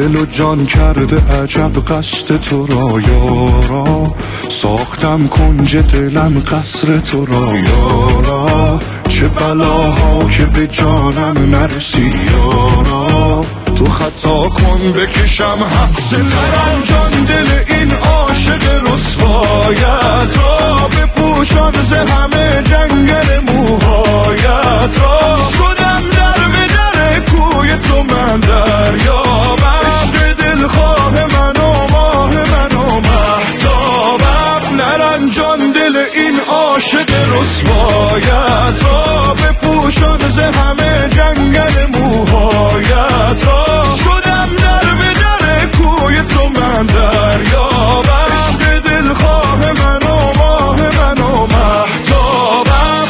دل و جان کرده عجب قصد تو را یارا، ساختم کنج دلم قصر تو را یارا، چه بلاها که به جانم نرسی یارا، تو خطا کن بکشم حبس ترنجان دل این عاشق رسوایت را، بپوشان ز همه جنگل موهایت را، شدم در به در کوی تو من دریابم، عشق دلخواه من و ماه من و مهتابم، نرنجان دل این عاشق رسوایت را، بپوشان ز همه جنگل موهایت را، شدم در به در کوی تو من دریابم، عشق دلخواه من و ماه من و مهتابم.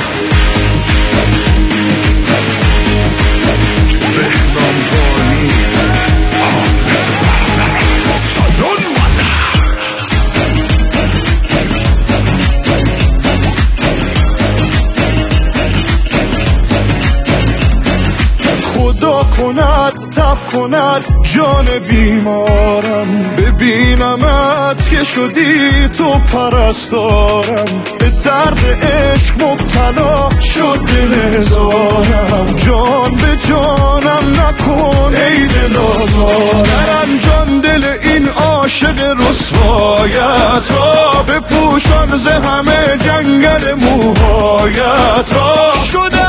بهنام بانی حالت بردر سالون خدا کند تف کند جان بیمارم، ببینمت که شدی تو پرستارم، به درد عشق مبتلا شد دل هزارم، جان به جانم نکن ای دل آزارم، نرنجان دل این عاشق رسوایت را، بپوشان ز همه جنگل موهایت را، شده